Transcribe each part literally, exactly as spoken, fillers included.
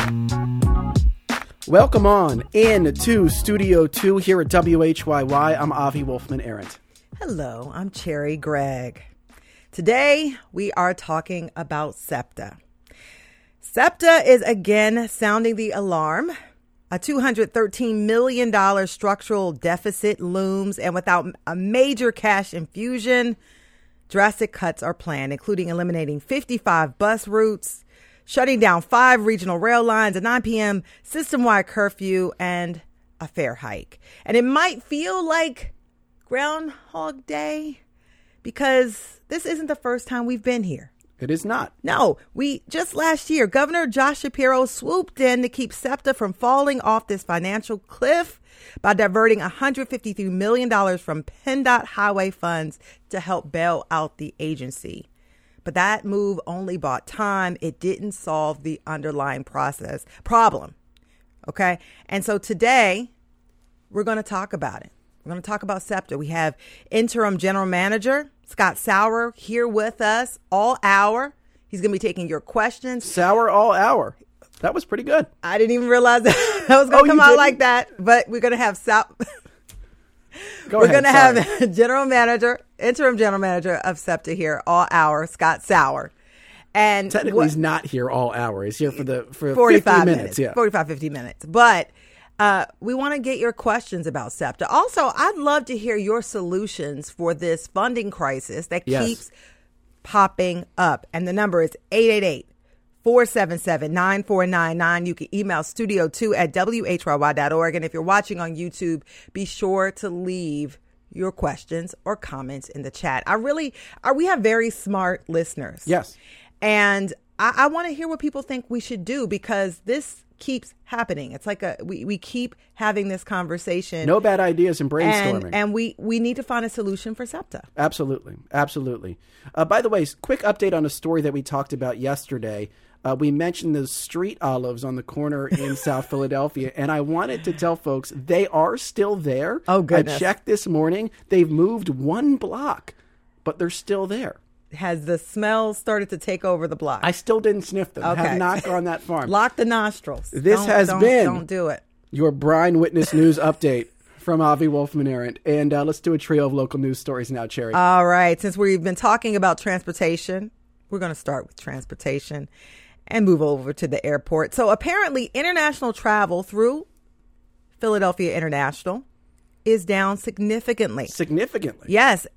Welcome on in to Studio two here at W H Y Y. I'm Avi Wolfman-Arent. Hello, I'm Cherry Gregg. Today, we are talking about SEPTA. SEPTA is again sounding the alarm. A two hundred thirteen million dollars structural deficit looms, and without a major cash infusion, drastic cuts are planned, including eliminating fifty-five bus routes, shutting down five regional rail lines, a nine p.m. system-wide curfew, and a fare hike. And it might feel like Groundhog Day because this isn't the first time we've been here. It is not. No, we just last year, Governor Josh Shapiro swooped in to keep SEPTA from falling off this financial cliff by diverting one hundred fifty-three million dollars from PennDOT highway funds to help bail out the agency. But that move only bought time. It didn't solve the underlying process problem. Okay. And so today we're going to talk about it. We're going to talk about SEPTA. We have interim general manager Scott Sauer here with us all hour. He's going to be taking your questions. Sauer all hour. That was pretty good. I didn't even realize that, that was going to oh, come out didn't? like that. But we're going to have Sauer. Go We're going to have Sorry. general manager, interim general manager of SEPTA here all hour, Scott Sauer. And technically what, he's not here all hour. He's here for the for forty-five fifty minutes, minutes. Yeah. forty-five, fifty minutes. But uh, we want to get your questions about SEPTA. Also, I'd love to hear your solutions for this funding crisis that yes. keeps popping up. And the number is eight eight eight, four seven seven, nine four nine nine. You can email studio two at W H Y Y dot org. And if you're watching on YouTube, be sure to leave your questions or comments in the chat. I really, are, we have very smart listeners. Yes. And I, I want to hear what people think we should do because this keeps happening. It's like a, we, we keep having this conversation. No bad ideas and brainstorming. And, and we, we need to find a solution for SEPTA. Absolutely. Absolutely. Uh, by the way, quick update on a story that we talked about yesterday. Uh, we mentioned the street olives on the corner in South Philadelphia, and I wanted to tell folks they are still there. Oh, goodness. I checked this morning. They've moved one block, but they're still there. Has the smell started to take over the block? I still didn't sniff them. Okay. Have not gone that far. Lock the nostrils. This don't, has don't, been Don't do it. your Brine Witness News update from Avi Wolfman-Arent. And uh, let's do a trio of local news stories now, Cherry. All right. Since we've been talking about transportation, we're going to start with transportation and move over to the airport. So apparently international travel through Philadelphia International is down significantly. Significantly. Yes.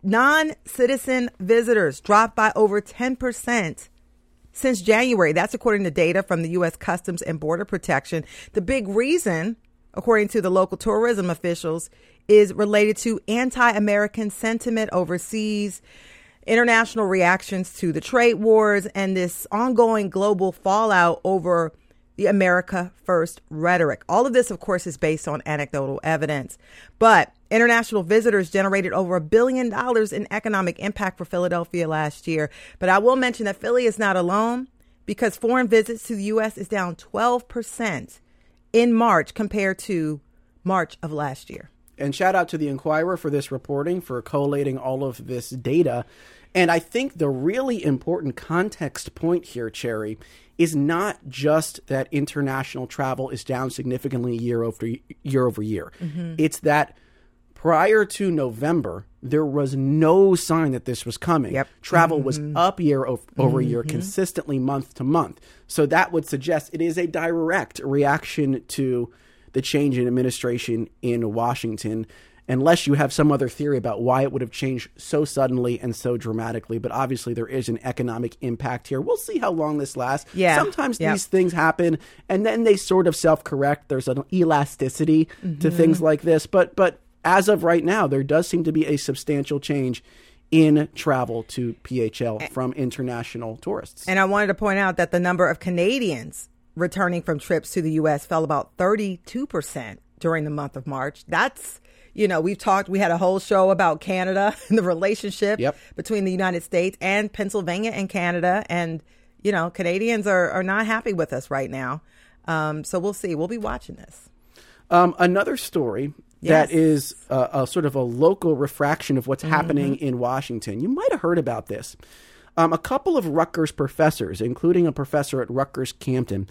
Non-citizen visitors dropped by over ten percent since January. That's according to data from the U S Customs and Border Protection. The big reason, according to the local tourism officials, is related to anti-American sentiment overseas, international reactions to the trade wars, and this ongoing global fallout over the America First rhetoric. All of this, of course, is based on anecdotal evidence. But international visitors generated over a billion dollars in economic impact for Philadelphia last year. But I will mention that Philly is not alone because foreign visits to the U S is down twelve percent in March compared to March of last year. And shout out to the Inquirer for this reporting, for collating all of this data. And I think the really important context point here, Cherry, is not just that international travel is down significantly year over year over year. Mm-hmm. It's that prior to November, there was no sign that this was coming. Yep. Travel Mm-hmm. was up year over mm-hmm. year, consistently month to month. So that would suggest it is a direct reaction to the change in administration in Washington, unless you have some other theory about why it would have changed so suddenly and so dramatically. But obviously there is an economic impact here. We'll see how long this lasts. Yeah. Sometimes yep. these things happen and then they sort of self-correct. There's an elasticity mm-hmm. to things like this. But but as of right now, there does seem to be a substantial change in travel to P H L from international tourists. And I wanted to point out that the number of Canadians returning from trips to the U S fell about thirty-two percent during the month of March. That's, you know, we've talked, we had a whole show about Canada and the relationship yep. between the United States and Pennsylvania and Canada. And, you know, Canadians are, are not happy with us right now. Um, so we'll see. We'll be watching this. Um, another story yes. that is a, a sort of a local refraction of what's mm-hmm. happening in Washington. You might have heard about this. Um, a couple of Rutgers professors, including a professor at Rutgers Campton,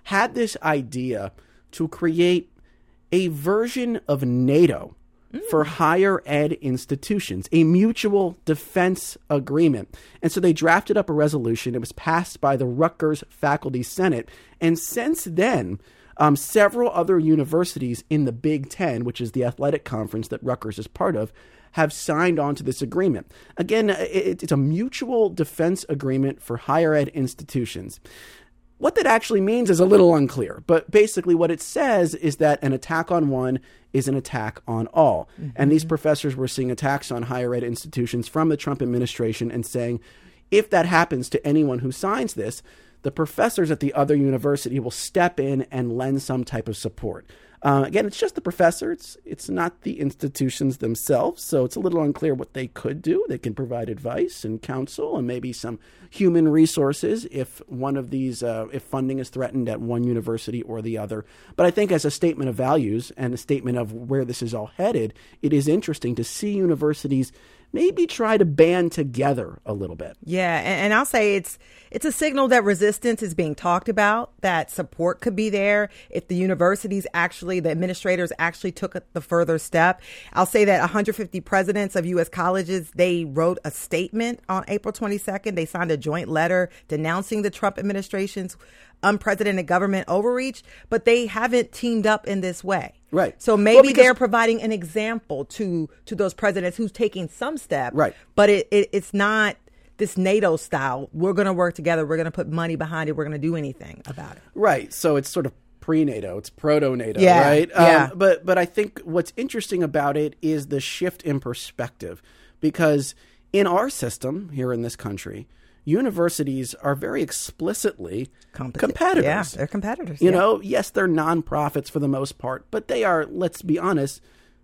had this idea to create a version of NATO mm. for higher ed institutions, a mutual defense agreement. And so they drafted up a resolution. It was passed by the Rutgers Faculty Senate. And since then, um, several other universities in the Big Ten, which is the athletic conference that Rutgers is part of, have signed on to this agreement. Again, it, it's a mutual defense agreement for higher ed institutions. What that actually means is a little unclear, but basically what it says is that an attack on one is an attack on all. Mm-hmm. And these professors were seeing attacks on higher ed institutions from the Trump administration and saying, if that happens to anyone who signs this, the professors at the other university will step in and lend some type of support. Uh, again, it's just the professor. It's, it's not the institutions themselves. So it's a little unclear what they could do. They can provide advice and counsel and maybe some human resources if one of these, uh, if funding is threatened at one university or the other. But I think as a statement of values and a statement of where this is all headed, it is interesting to see universities maybe try to band together a little bit. Yeah, and, and I'll say it's it's a signal that resistance is being talked about, that support could be there if the universities actually, the administrators actually took the further step. I'll say that one hundred fifty presidents of U S colleges, they wrote a statement on April twenty-second. They signed a joint letter denouncing the Trump administration's unprecedented government overreach, but they haven't teamed up in this way. Right. So maybe well, because, they're providing an example to to those presidents who's taking some step. Right. But it, it it's not this NATO style. We're going to work together. We're going to put money behind it. We're going to do anything about it. Right. So it's sort of pre-NATO. It's proto-NATO, yeah, right? Yeah. Um, but but I think what's interesting about it is the shift in perspective, because in our system here in this country, universities are very explicitly Competi- competitors. Yeah, they're competitors. You yeah. know, yes, they're nonprofits for the most part, but they are, let's be honest,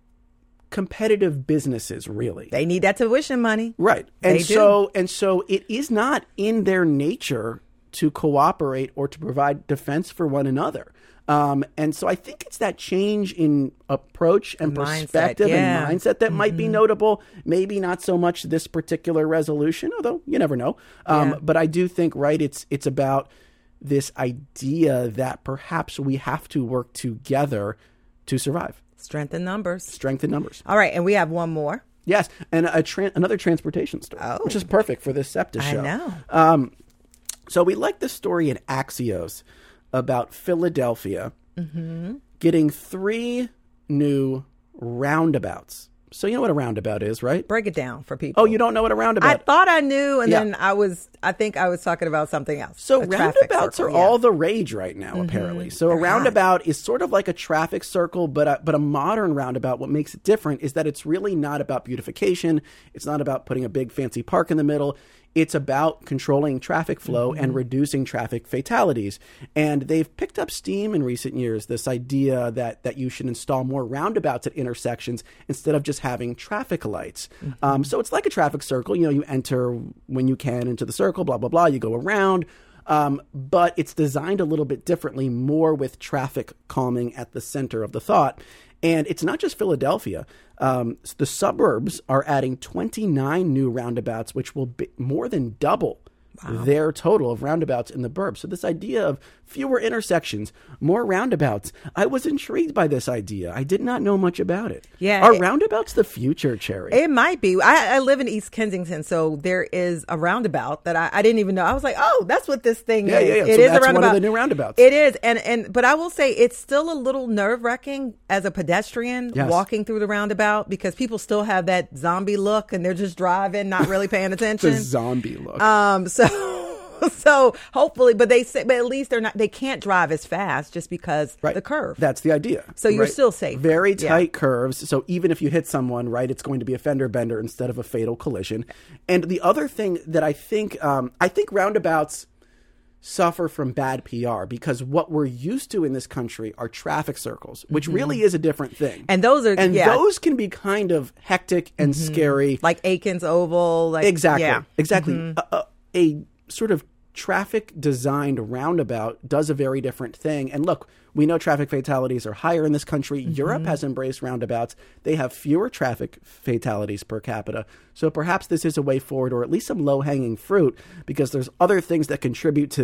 competitive businesses, really. They need that tuition money. Right. And they so do. and so it is not in their nature to cooperate or to provide defense for one another. Um, and so I think it's that change in approach and mindset, perspective yeah. and mindset that mm-hmm. might be notable. Maybe not so much this particular resolution, although you never know. Um, yeah. But I do think, right, it's it's about this idea that perhaps we have to work together to survive. Strength in numbers. Strength in numbers. All right. And we have one more. Yes. And a tra- another transportation story, oh. which is perfect for this SEPTA show. I know. Um, so we like the story in Axios about Philadelphia mm-hmm. getting three new roundabouts. So you know what a roundabout is, right? Break it down for people. Oh, you don't know what a roundabout is? I thought I knew, and yeah. then I was, I think I was talking about something else. So roundabouts circle, are yeah. all the rage right now, mm-hmm. apparently. So They're a roundabout hot. is sort of like a traffic circle, but a, but a modern roundabout, what makes it different is that it's really not about beautification. It's not about putting a big fancy park in the middle. It's about controlling traffic flow mm-hmm. and reducing traffic fatalities. And they've picked up steam in recent years, this idea that, that you should install more roundabouts at intersections instead of just having traffic lights. Mm-hmm. Um, so it's like a traffic circle. You know, you enter when you can into the circle, blah, blah, blah. You go around. Um, but it's designed a little bit differently, more with traffic calming at the center of the thought. And it's not just Philadelphia. Um, the suburbs are adding twenty-nine new roundabouts, which will be more than double wow. their total of roundabouts in the burbs. So this idea of fewer intersections, more roundabouts. I was intrigued by this idea. I did not know much about it. Yeah, Are it, roundabouts the future, Cherry? It might be. I, I live in East Kensington, so there is a roundabout that I, I didn't even know. I was like, oh, that's what this thing yeah, is. Yeah, yeah. It so is that's a roundabout. one of the new roundabouts. It is. And, and but I will say it's still a little nerve-wracking as a pedestrian yes. walking through the roundabout, because people still have that zombie look and they're just driving, not really paying attention. The zombie look. Um, so... So hopefully, but they say, but at least they're not, they can't drive as fast just because right. the curve. That's the idea. So you're right? still safe. Very tight yeah. curves. So even if you hit someone, right, it's going to be a fender bender instead of a fatal collision. And the other thing that I think, um, I think roundabouts suffer from bad P R, because what we're used to in this country are traffic circles, which mm-hmm. really is a different thing. And those are, and yeah. those can be kind of hectic and mm-hmm. scary. Like Aikens Oval. Like, exactly. Yeah. Exactly. Mm-hmm. A, a, a sort of traffic designed roundabout does a very different thing. And look, we know traffic fatalities are higher in this country. Mm-hmm. Europe has embraced roundabouts. They have fewer traffic fatalities per capita. So perhaps this is a way forward, or at least some low hanging fruit, because there's other things that contribute to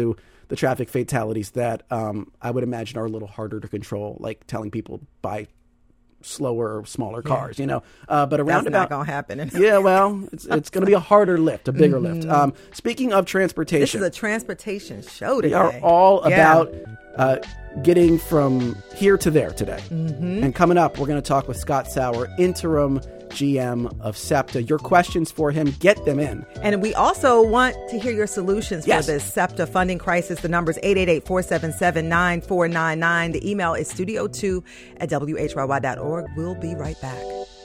the traffic fatalities that um, I would imagine are a little harder to control, like telling people buy slower or smaller cars, yeah. you know. Uh, but around That's about, not going to happen. yeah, well, it's it's going to be a harder lift, a bigger mm-hmm. lift. Um, speaking of transportation, this is a transportation show today. We are all yeah. about uh, getting from here to there today. Mm-hmm. And coming up, we're going to talk with Scott Sauer, interim G M of SEPTA. Your questions for him, get them in. And we also want to hear your solutions yes. for this SEPTA funding crisis. The number is eight eight eight, four seven seven, nine four nine nine. The email is studio two at W H Y Y dot org. We'll be right back.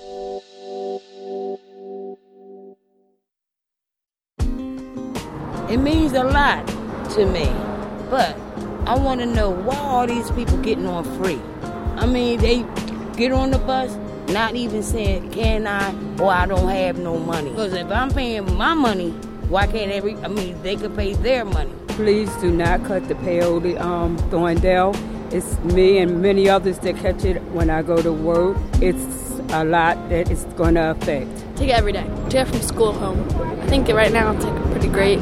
It means a lot to me, but I want to know why all these people getting on free. I mean, they get on the bus, not even saying, can I, or I don't have no money. Because if I'm paying my money, why can't every, I mean, they could pay their money. Please do not cut the Paoli um, Thorndale. It's me and many others that catch it when I go to work. It's a lot that it's going to affect. Take it every day. Take it from school home. I think right now it's like pretty great.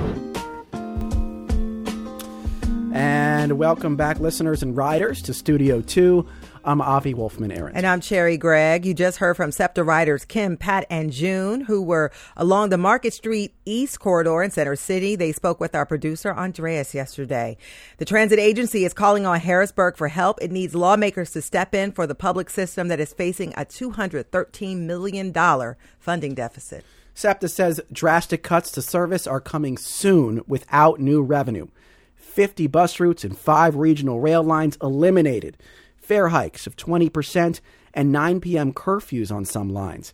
And welcome back, listeners and riders, to Studio two. I'm Avi Wolfman-Arent. And I'm Cherry Gregg. You just heard from SEPTA riders Kim, Pat, and June, who were along the Market Street East corridor in Center City. They spoke with our producer, Andreas, yesterday. The transit agency is calling on Harrisburg for help. It needs lawmakers to step in for the public system that is facing a two hundred thirteen million dollars funding deficit. SEPTA says drastic cuts to service are coming soon without new revenue. fifty bus routes and five regional rail lines eliminated. Fare hikes of twenty percent and nine p.m. curfews on some lines.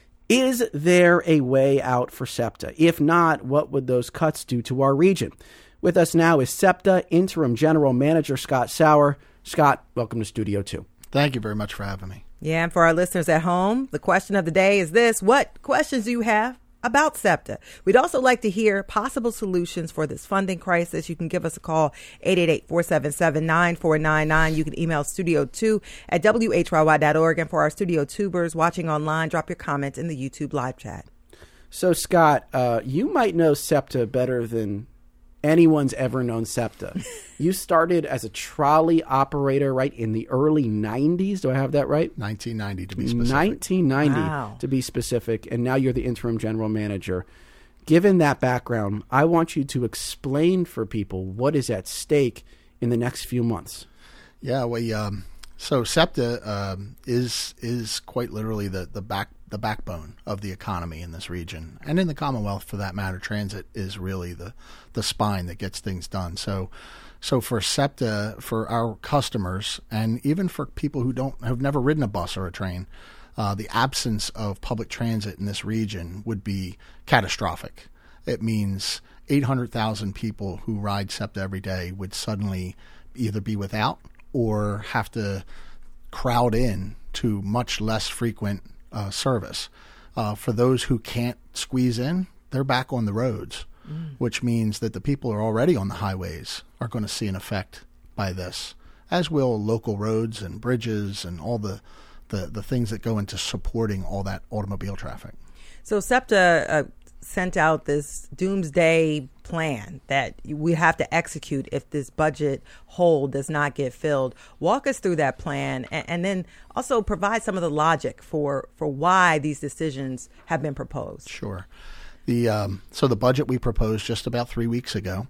Is there a way out for SEPTA? If not, what would those cuts do to our region? With us now is SEPTA Interim General Manager Scott Sauer. Scott, welcome to Studio two. Thank you very much for having me. Yeah, and for our listeners at home, the question of the day is this: what questions do you have about SEPTA? We'd also like to hear possible solutions for this funding crisis. You can give us a call, eight eight eight, four seven seven, nine four nine nine. You can email studio two at W H Y Y dot org. And for our Studio Tubers watching online, drop your comments in the YouTube live chat. So, Scott, uh, you might know SEPTA better than anyone's ever known SEPTA. You started as a trolley operator, right, in the early nineties. Do I have that right? nineteen ninety to be specific. nineteen ninety Wow. to be specific. And now you're the interim general manager. Given that background, I want you to explain for people what is at stake in the next few months. Yeah, we um, so SEPTA um, is is quite literally the the back the backbone of the economy in this region, and in the Commonwealth for that matter. Transit is really the the spine that gets things done. So. So for SEPTA, for our customers, and even for people who don't have never ridden a bus or a train, uh, the absence of public transit in this region would be catastrophic. It means eight hundred thousand people who ride SEPTA every day would suddenly either be without or have to crowd in to much less frequent uh, service. Uh, for those who can't squeeze in, they're back on the roads. Mm. Which means that the people who are already on the highways are going to see an effect by this, as will local roads and bridges and all the, the, the things that go into supporting all that automobile traffic. So SEPTA uh, sent out this doomsday plan that we have to execute if this budget hole does not get filled. Walk us through that plan, and, and then also provide some of the logic for, for why these decisions have been proposed. Sure. The um, so the budget we proposed just about three weeks ago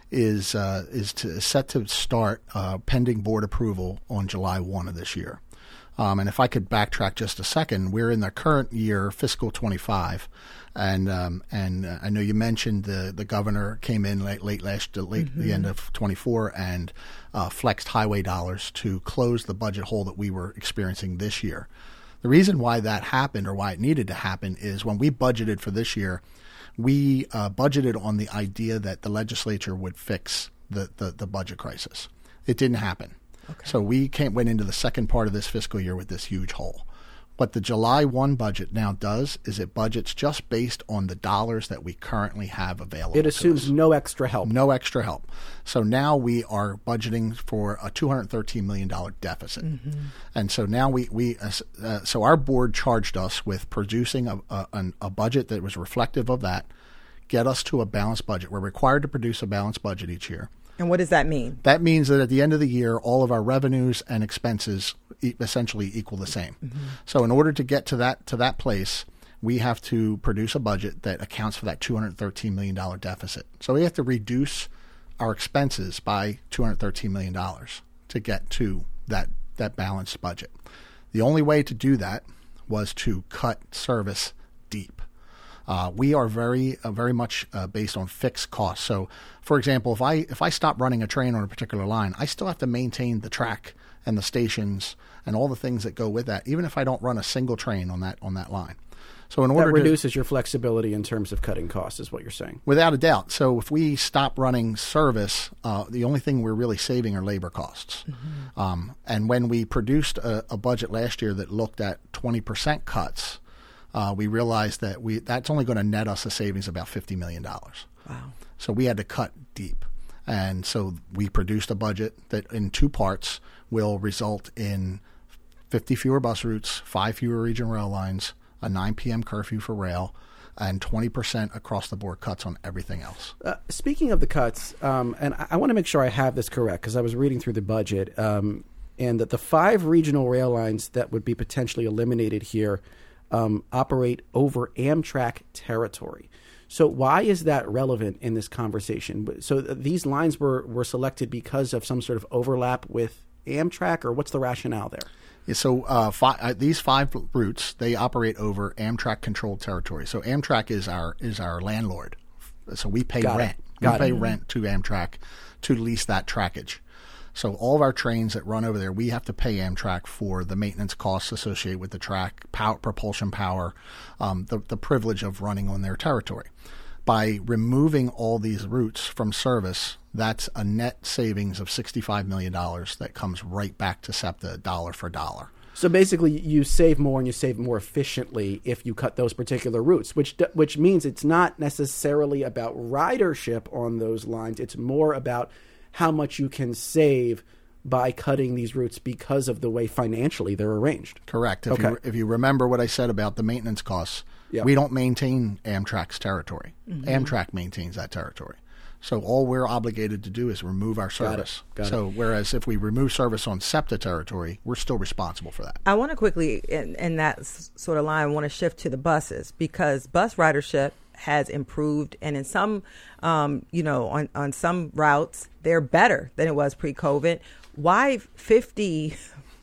is uh, is to, set to start uh, pending board approval on July first of this year. Um, and if I could backtrack just a second, we're in the current year, fiscal twenty-five, and um, and uh, I know you mentioned the the governor came in late late last late mm-hmm. the end of twenty-four and uh, flexed highway dollars to close the budget hole that we were experiencing this year. The reason why that happened, or why it needed to happen, is when we budgeted for this year, we uh, budgeted on the idea that the legislature would fix the, the, the budget crisis. It didn't happen. Okay. So we came, went into the second part of this fiscal year with this huge hole. What the July first budget now does is it budgets just based on the dollars that we currently have available. It assumes no extra help. No extra help. So now we are budgeting for a two hundred thirteen million dollars deficit. Mm-hmm. And so now we, we uh, uh, so our board charged us with producing a, a, a budget that was reflective of that, get us to a balanced budget. We're required to produce a balanced budget each year. And what does that mean? That means that at the end of the year, all of our revenues and expenses e- essentially equal the same. Mm-hmm. So in order to get to that to that place, we have to produce a budget that accounts for that two hundred thirteen million dollars deficit. So we have to reduce our expenses by two hundred thirteen million dollars to get to that, that balanced budget. The only way to do that was to cut service deep. Uh, we are very uh, very much uh, based on fixed costs. So, for example, if I if I stop running a train on a particular line, I still have to maintain the track and the stations and all the things that go with that, even if I don't run a single train on that on that line. So in order that reduces to, your flexibility in terms of cutting costs, is what you're saying. Without a doubt. So if we stop running service, uh, the only thing we're really saving are labor costs. Mm-hmm. Um, and when we produced a, a budget last year that looked at twenty percent cuts, uh, we realized that we that's only going to net us a savings of about fifty million dollars. Wow. So we had to cut deep. And so we produced a budget that in two parts will result in fifty fewer bus routes, five fewer regional rail lines, a nine p.m. curfew for rail, and twenty percent across the board cuts on everything else. Uh, speaking of the cuts, um, and I, I want to make sure I have this correct because I was reading through the budget, um, and that the five regional rail lines that would be potentially eliminated here um, operate over Amtrak territory. So why is that relevant in this conversation? So th- these lines were, were selected because of some sort of overlap with Amtrak, or what's the rationale there? Yeah, so uh, fi- uh, these five routes, they operate over Amtrak-controlled territory. So Amtrak is our is our landlord. So we pay Got rent. It. We Got pay it. rent to Amtrak to lease that trackage. So all of our trains that run over there, we have to pay Amtrak for the maintenance costs associated with the track, power, propulsion power, um, the, the privilege of running on their territory. By removing all these routes from service, that's a net savings of sixty-five million dollars that comes right back to SEPTA dollar for dollar. So basically, you save more and you save more efficiently if you cut those particular routes, which which means it's not necessarily about ridership on those lines. It's more about how much you can save by cutting these routes because of the way financially they're arranged. Correct. If, Okay. you, if you remember what I said about the maintenance costs, Yep. we don't maintain Amtrak's territory. Mm-hmm. Amtrak maintains that territory. So all we're obligated to do is remove our service. Got it. Got so whereas if we remove service on SEPTA territory, we're still responsible for that. I want to quickly, in, in that s- sort of line, I want to shift to the buses because bus ridership has improved, and in some, um, you know, on, on some routes, they're better than it was pre-COVID. Why fifty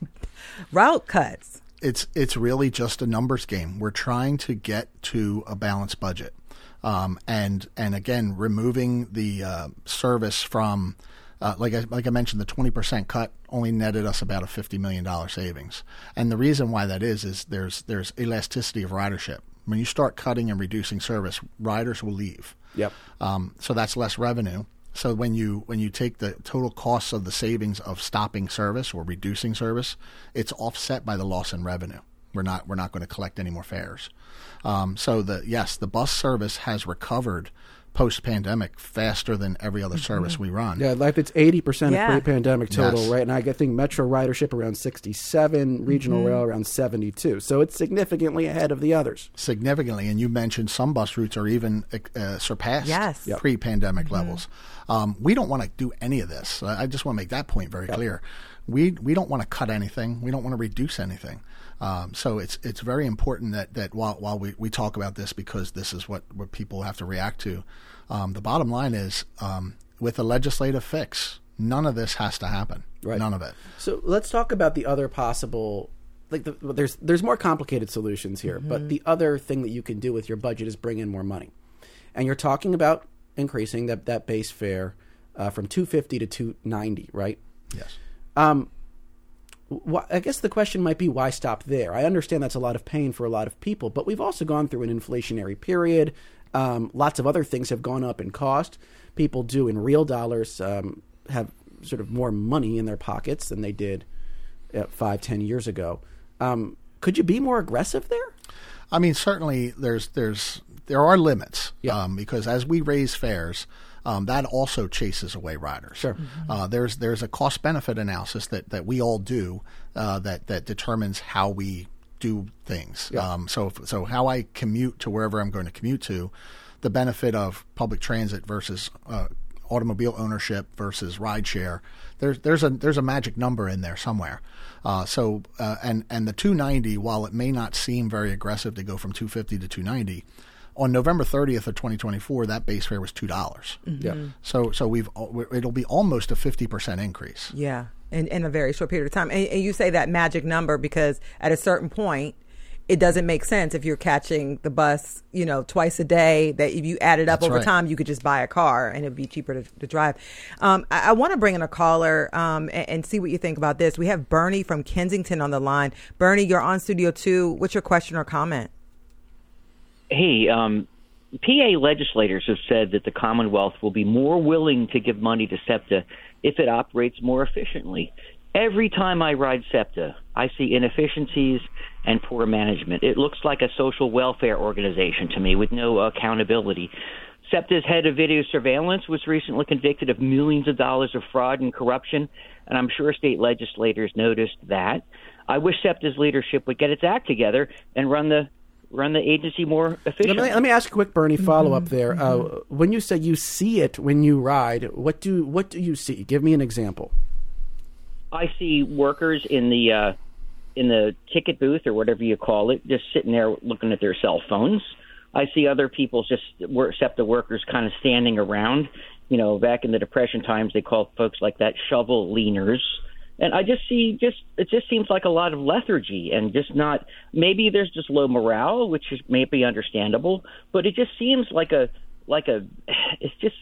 route cuts? It's it's really just a numbers game. We're trying to get to a balanced budget, um, and and again, removing the uh, service from, uh, like I, like I mentioned, the twenty percent cut only netted us about a fifty million dollars savings. And the reason why that is is there's there's elasticity of ridership. When you start cutting and reducing service, riders will leave. Yep. Um, so that's less revenue. So when you when you take the total costs of the savings of stopping service or reducing service, it's offset by the loss in revenue. We're not we're not going to collect any more fares. Um, so the yes, the bus service has recovered post-pandemic faster than every other service we run. Yeah, like it's eighty percent Yeah. of pre-pandemic total, Yes. right? And I think metro ridership around sixty-seven, regional Mm-hmm. rail around seventy-two. So it's significantly ahead of the others. Significantly, and you mentioned some bus routes are even uh, surpassed Yes. Yep. pre-pandemic levels. Um, we don't want to do any of this. I I just want to make that point very clear. We we don't want to cut anything. We don't want to reduce anything. Um, so it's it's very important that, that while while we, we talk about this, because this is what, what people have to react to, um, the bottom line is um, with a legislative fix, none of this has to happen. Right. None of it. So let's talk about the other possible. Like the, well, there's there's more complicated solutions here, but the other thing that you can do with your budget is bring in more money, and you're talking about increasing that that base fare uh, from two fifty to two ninety, right? Yes. Um, wh- I guess the question might be, why stop there? I understand that's a lot of pain for a lot of people, but we've also gone through an inflationary period. Um, lots of other things have gone up in cost. People do, in real dollars, um, have sort of more money in their pockets than they did uh, five, ten years ago. Um, could you be more aggressive there? I mean, certainly there's there's there are limits, Yeah. um, because as we raise fares, um, that also chases away riders. Sure. Uh, there's there's a cost benefit analysis that, that we all do uh, that that determines how we do things. Yeah. Um, so so how I commute to wherever I'm going to commute to, the benefit of public transit versus uh, automobile ownership versus rideshare, there's there's a there's a magic number in there somewhere. Uh, so uh, and and the two ninety, while it may not seem very aggressive to go from two fifty to two ninety, on November thirtieth of twenty twenty-four, that base fare was two dollars. Mm-hmm. Yeah. So so we've it'll be almost a fifty percent increase. Yeah, in, in a very short period of time. And, and you say that magic number because at a certain point, it doesn't make sense if you're catching the bus, you know, twice a day, that if you add it up That's over right. time, you could just buy a car and it'd be cheaper to, to drive. Um, I, I want to bring in a caller um, and, and see what you think about this. We have Bernie from Kensington on the line. Bernie, you're on Studio two. What's your question or comment? Hey, um, P A legislators have said that the Commonwealth will be more willing to give money to SEPTA if it operates more efficiently. Every time I ride SEPTA, I see inefficiencies and poor management. It looks like a social welfare organization to me with no accountability. SEPTA's head of video surveillance was recently convicted of millions of dollars of fraud and corruption, and I'm sure state legislators noticed that. I wish SEPTA's leadership would get its act together and run the run the agency more efficiently. Let me, let me ask a quick Bernie follow up there. Mm-hmm. Uh, when you say you see it when you ride, what do what do you see? Give me an example. I see workers in the uh, in the ticket booth or whatever you call it, just sitting there looking at their cell phones. I see other people, just work, SEPTA workers, kind of standing around. You know, back in the Depression times, they called folks like that shovel leaners. And I just see, just it just seems like a lot of lethargy and just not. Maybe there's just low morale, which is maybe understandable, but it just seems like a like a. It's just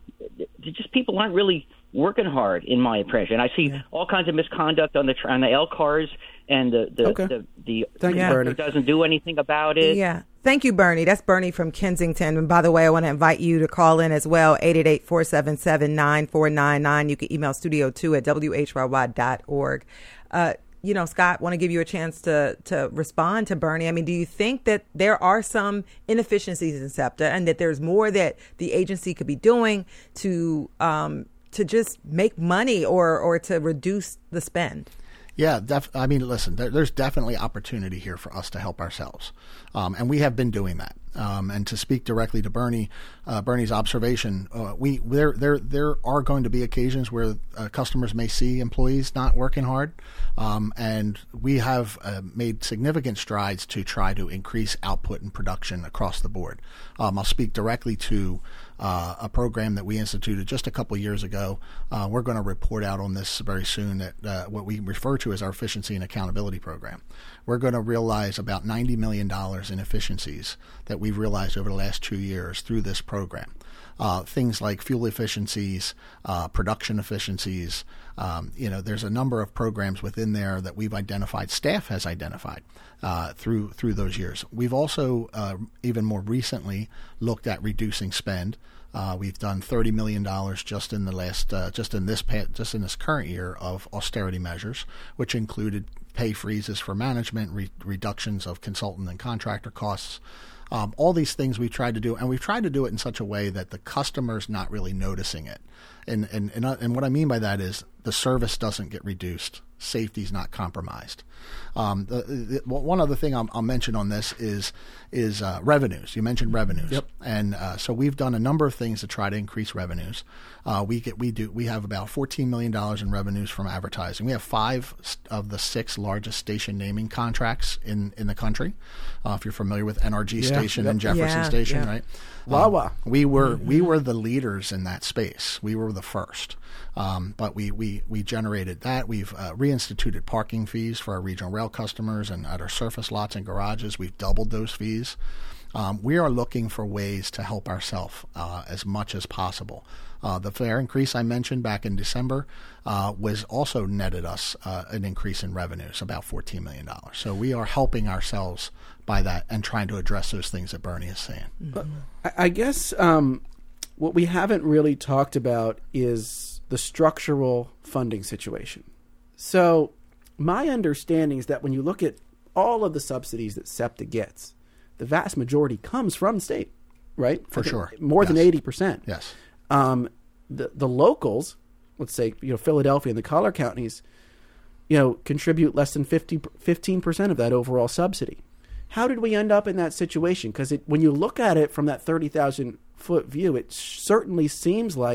it's just people aren't really working hard, in my impression. I see yeah. all kinds of misconduct on the on the L cars, and the the okay. the, the, Thank the you, Bernie. doesn't do anything about it. Yeah. Thank you, Bernie. That's Bernie from Kensington. And by the way, I want to invite you to call in as well, eight eight eight, four seven seven, nine four nine nine. You can email studio two at w h r y dot org. Uh, you know, Scott, want to give you a chance to to respond to Bernie. I mean, do you think that there are some inefficiencies in SEPTA and that there's more that the agency could be doing to um, to just make money or, or to reduce the spend? Yeah, def- I mean, listen, there, there's definitely opportunity here for us to help ourselves. Um, and we have been doing that. Um, and to speak directly to Bernie, uh, Bernie's observation, uh, we there there there are going to be occasions where uh, customers may see employees not working hard, um, and we have uh, made significant strides to try to increase output and production across the board. Um, I'll speak directly to uh, a program that we instituted just a couple of years ago. Uh, we're going to report out on this very soon. That uh, what we refer to as our efficiency and accountability program. We're going to realize about ninety million dollars in efficiencies that we've realized over the last two years through this program. Uh, things like fuel efficiencies, uh, production efficiencies. Um, you know, there's a number of programs within there that we've identified, staff has identified uh, through through those years. We've also, uh, even more recently, looked at reducing spend. Uh, we've done thirty million dollars just in the last, uh, just in this just in this current year of austerity measures, which included pay freezes for management, re- reductions of consultant and contractor costs. Um, all these things we've tried to do, and we've tried to do it in such a way that the customer's not really noticing it. And and and, uh, and what I mean by that is the service doesn't get reduced, safety's not compromised. Um, the, the, one other thing I'll, I'll mention on this is is uh, revenues. You mentioned revenues, yep. and uh, so we've done a number of things to try to increase revenues. Uh, we get we do we have about fourteen million dollars in revenues from advertising. We have five of the six largest station naming contracts in, in the country. Uh, if you're familiar with N R G yeah, Station yep. and Jefferson yeah, Station, yeah. right? Wawa. Um, we were mm-hmm. we were the leaders in that space. We were the first, um, but we, we, we generated that. We've uh, reinstituted parking fees for our regional rail customers and at our surface lots and garages. We've doubled those fees. Um, we are looking for ways to help ourselves uh, as much as possible. Uh, the fare increase I mentioned back in December uh, was also netted us uh, an increase in revenues, about fourteen million dollars. So we are helping ourselves by that and trying to address those things that Bernie is saying. But I I guess um, what we haven't really talked about is the structural funding situation. So my understanding is that when you look at all of the subsidies that SEPTA gets, the vast majority comes from the state, right? For sure. More yes. than eighty percent. Yes. Um, the the locals, let's say, you know, Philadelphia and the collar counties, you know, contribute less than fifty, fifteen percent of that overall subsidy. How did we end up in that situation? Because when you look at it from that thirty thousand foot view, it certainly seems like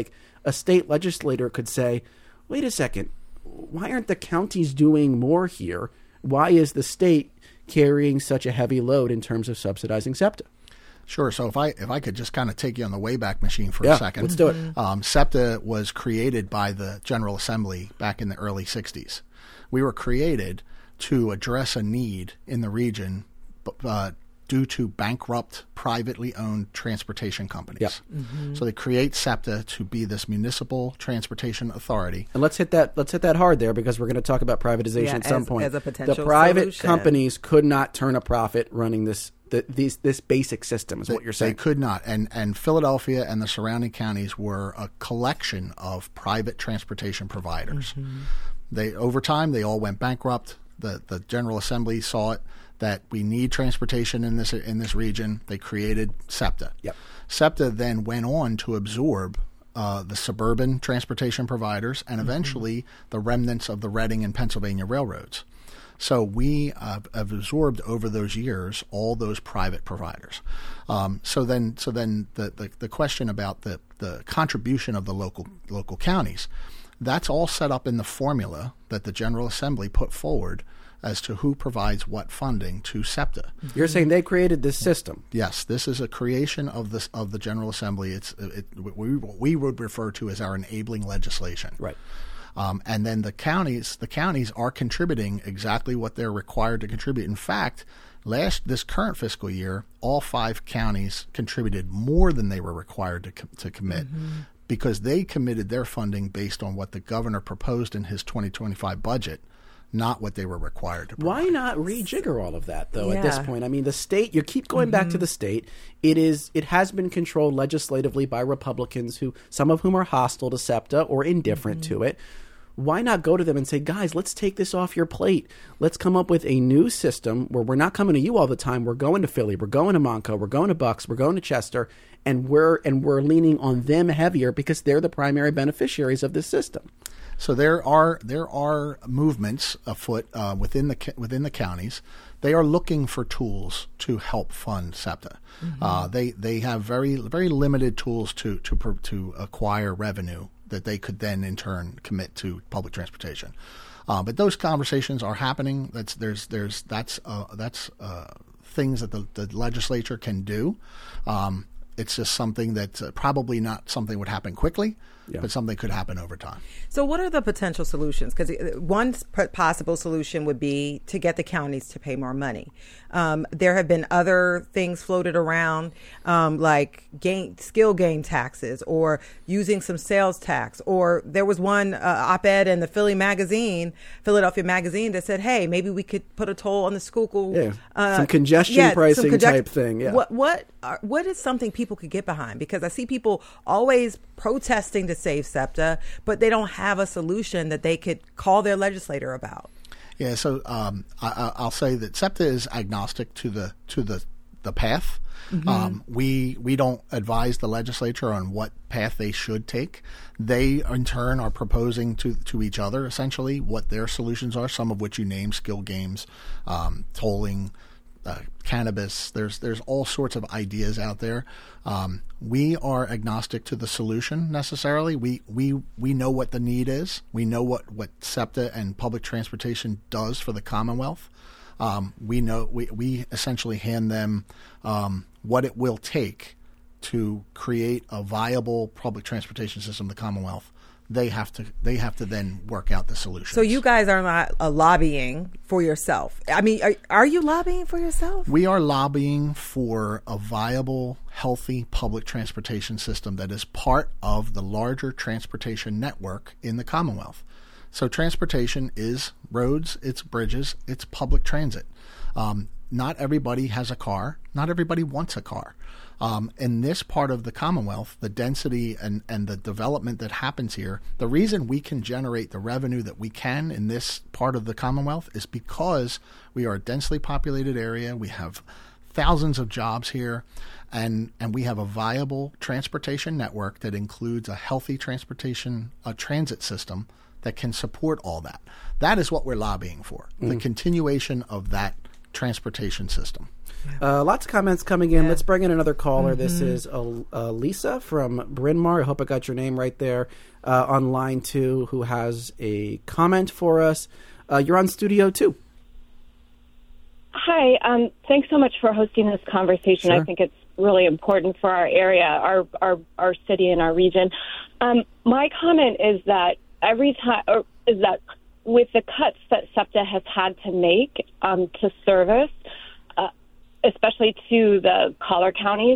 a state legislator could say, wait a second, why aren't the counties doing more here? Why is the state carrying such a heavy load in terms of subsidizing SEPTA? Sure. So if I if I could just kind of take you on the Wayback Machine for yeah, a second. Let's do it. Um, SEPTA was created by the General Assembly back in the early sixties. We were created to address a need in the region uh, due to bankrupt, privately owned transportation companies. Yep. Mm-hmm. So they create SEPTA to be this municipal transportation authority. And let's hit that let's hit that hard there, because we're going to talk about privatization yeah, at some as, point. As a potential the private solution. companies could not turn a profit running this the, these, this basic system is they, what you're saying. They could not. And, and Philadelphia and the surrounding counties were a collection of private transportation providers. Mm-hmm. They over time, they all went bankrupt. The, the General Assembly saw it, that we need transportation in this in this region. They created SEPTA. Yep. SEPTA then went on to absorb uh, the suburban transportation providers and eventually mm-hmm. the remnants of the Reading and Pennsylvania railroads. So we uh, have absorbed over those years all those private providers. Um, so then, so then the, the, the question about the, the contribution of the local local counties, that's all set up in the formula that the General Assembly put forward as to who provides what funding to SEPTA. You're saying they created this system? Yes, this is a creation of this of the General Assembly. It's it, we we would refer to as our enabling legislation. Right. Um, and then the counties, the counties are contributing exactly what they're required to contribute. In fact, last this current fiscal year, all five counties contributed more than they were required to com- to commit. Mm-hmm. Because they committed their funding based on what the governor proposed in his twenty twenty-five budget, not what they were required to provide. Why not rejigger all of that, though, yeah. at this point? I mean, the state, you keep going mm-hmm. back to the state. It is, it has been controlled legislatively by Republicans, who some of whom are hostile to SEPTA or indifferent mm-hmm. to it. Why not go to them and say, guys, let's take this off your plate. Let's come up with a new system where we're not coming to you all the time. We're going to Philly. We're going to Monco. We're going to Bucks. We're going to Chester. And we're and we're leaning on them heavier because they're the primary beneficiaries of this system. So there are there are movements afoot uh, within the within the counties. They are looking for tools to help fund SEPTA. Mm-hmm. Uh, they they have very very limited tools to to to acquire revenue that they could then in turn commit to public transportation. Uh, but those conversations are happening. That's there's there's that's uh, that's uh, things that the, the legislature can do. Um, It's just something that's uh, probably not something would happen quickly, yeah. but something could happen over time. So what are the potential solutions? Because one possible solution would be to get the counties to pay more money. Um, there have been other things floated around, um, like gain, skill gain taxes or using some sales tax. Or there was one uh, op-ed in the Philly magazine, Philadelphia magazine, that said, hey, maybe we could put a toll on the school. Yeah. Uh, some congestion yeah, pricing some conge- type thing. Yeah. What, what, are, what is something people could get behind? Because I see people always protesting to save SEPTA, but they don't have a solution that they could call their legislator about. Yeah, so um, I, I'll say that SEPTA is agnostic to the to the the path. Mm-hmm. Um, we we don't advise the legislature on what path they should take. They, in turn, are proposing to to each other essentially what their solutions are. Some of which you name: skill games, um, tolling, uh, cannabis. There's there's all sorts of ideas out there. Um, we are agnostic to the solution necessarily. We we we know what the need is. We know what, what SEPTA and public transportation does for the Commonwealth. Um, we know we, we essentially hand them um, what it will take to create a viable public transportation system in the Commonwealth. They have to they have to then work out the solutions. So you guys are not uh, lobbying for yourself. I mean, are, are you lobbying for yourself? We are lobbying for a viable, healthy public transportation system that is part of the larger transportation network in the Commonwealth. So transportation is roads, it's bridges, it's public transit. Um, not everybody has a car. Not everybody wants a car. Um, in this part of the Commonwealth, the density and, and the development that happens here, the reason we can generate the revenue that we can in this part of the Commonwealth is because we are a densely populated area. We have thousands of jobs here, and, and we have a viable transportation network that includes a healthy transportation a transit system that can support all that. That is what we're lobbying for, mm. the continuation of that transportation system. Uh, lots of comments coming in. Yeah. Let's bring in another caller. Mm-hmm. This is uh, uh, Lisa from Bryn Mawr. I hope I got your name right there uh, on line two, who has a comment for us. Uh, you're on Studio two. Hi. Um, thanks so much for hosting this conversation. Sure. I think it's really important for our area, our our, our city, and our region. Um, my comment is that every time, or is that with the cuts that SEPTA has had to make um, to service, uh, especially to the collar counties,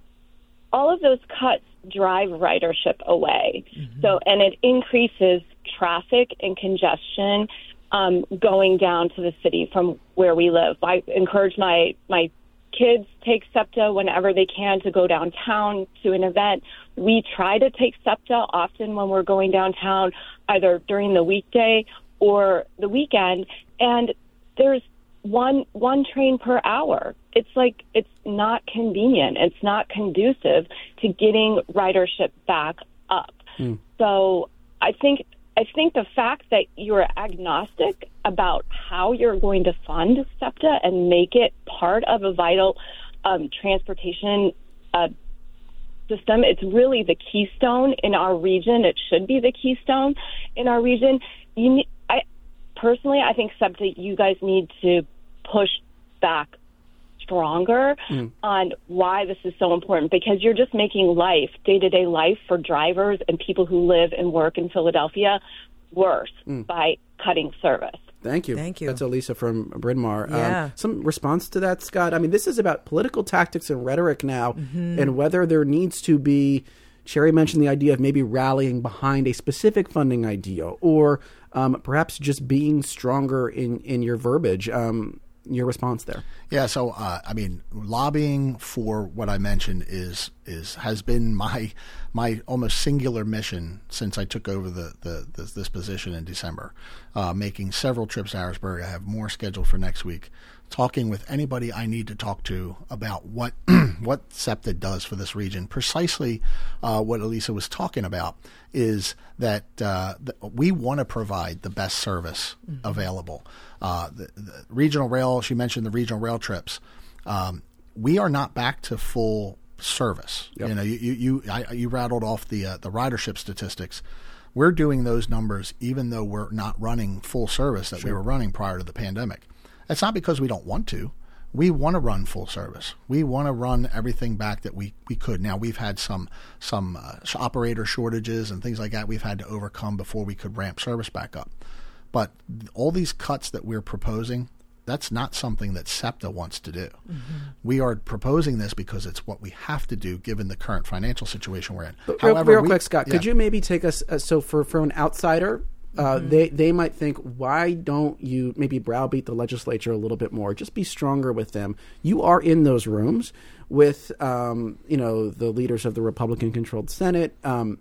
all of those cuts drive ridership away. Mm-hmm. So, and it increases traffic and congestion um, going down to the city from where we live. I encourage my, my kids take SEPTA whenever they can to go downtown to an event. We try to take SEPTA often when we're going downtown, either during the weekday or the weekend, and there's one one train per hour. It's like, it's not convenient. It's not conducive to getting ridership back up. Mm. So I think I think the fact that you're agnostic about how you're going to fund SEPTA and make it part of a vital um, transportation uh, system, it's really the keystone in our region. It should be the keystone in our region. You need, I personally, I think SEPTA, you guys need to push back stronger mm. on why this is so important, because you're just making life, day-to-day life for drivers and people who live and work in Philadelphia worse mm. by cutting service. Thank you. Thank you. That's Elisa from Bryn Mawr. Yeah. Um, some response to that, Scott? I mean, this is about political tactics and rhetoric now, mm-hmm. and whether there needs to be, Sherry mentioned the idea of maybe rallying behind a specific funding idea, or um, perhaps just being stronger in, in your verbiage. Um, your response there? Yeah, so uh, I mean, lobbying for what I mentioned is is has been my my almost singular mission since I took over the, the, the this position in December. Uh, making several trips to Harrisburg. I have more scheduled for next week. Talking with anybody I need to talk to about what what SEPTA does for this region. Precisely uh, what Elisa was talking about is that uh, the, we want to provide the best service mm-hmm. available. Uh, the, the regional rail, she mentioned the regional rail trips. Um, we are not back to full service. Yep. You know, you you you, I, you rattled off the uh, the ridership statistics. We're doing those numbers even though we're not running full service that sure. we were running prior to the pandemic. It's not because we don't want to. We want to run full service. We want to run everything back that we, we could. Now, we've had some some uh, operator shortages and things like that we've had to overcome before we could ramp service back up. But all these cuts that we're proposing, that's not something that SEPTA wants to do. Mm-hmm. We are proposing this because it's what we have to do given the current financial situation we're in. But However, real, real we, quick, Scott, yeah. could you maybe take us, uh, so for, for an outsider, Uh, mm-hmm. they they might think, why don't you maybe browbeat the legislature a little bit more? Just be stronger with them. You are in those rooms with, um, you know, the leaders of the Republican-controlled Senate. Um,